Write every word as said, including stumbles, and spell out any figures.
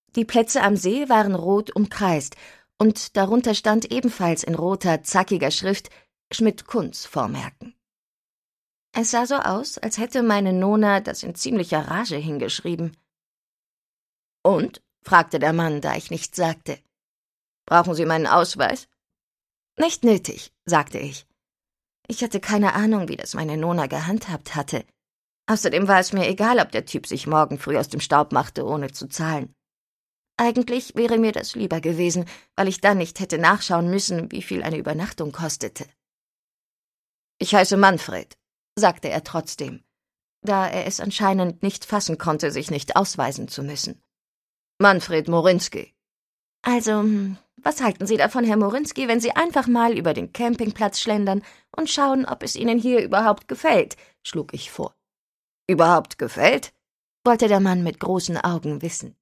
Die Plätze am See waren rot umkreist, und darunter stand ebenfalls in roter, zackiger Schrift »Schmidt-Kunz« vormerken. Es sah so aus, als hätte meine Nona das in ziemlicher Rage hingeschrieben. »Und?« fragte der Mann, da ich nichts sagte. »Brauchen Sie meinen Ausweis?« »Nicht nötig«, sagte ich. Ich hatte keine Ahnung, wie das meine Nona gehandhabt hatte. Außerdem war es mir egal, ob der Typ sich morgen früh aus dem Staub machte, ohne zu zahlen. Eigentlich wäre mir das lieber gewesen, weil ich dann nicht hätte nachschauen müssen, wie viel eine Übernachtung kostete. »Ich heiße Manfred«, sagte er trotzdem, da er es anscheinend nicht fassen konnte, sich nicht ausweisen zu müssen. »Manfred Morinski.« »Also, was halten Sie davon, Herr Morinski, wenn Sie einfach mal über den Campingplatz schlendern und schauen, ob es Ihnen hier überhaupt gefällt?«, schlug ich vor. »Überhaupt gefällt?«, wollte der Mann mit großen Augen wissen.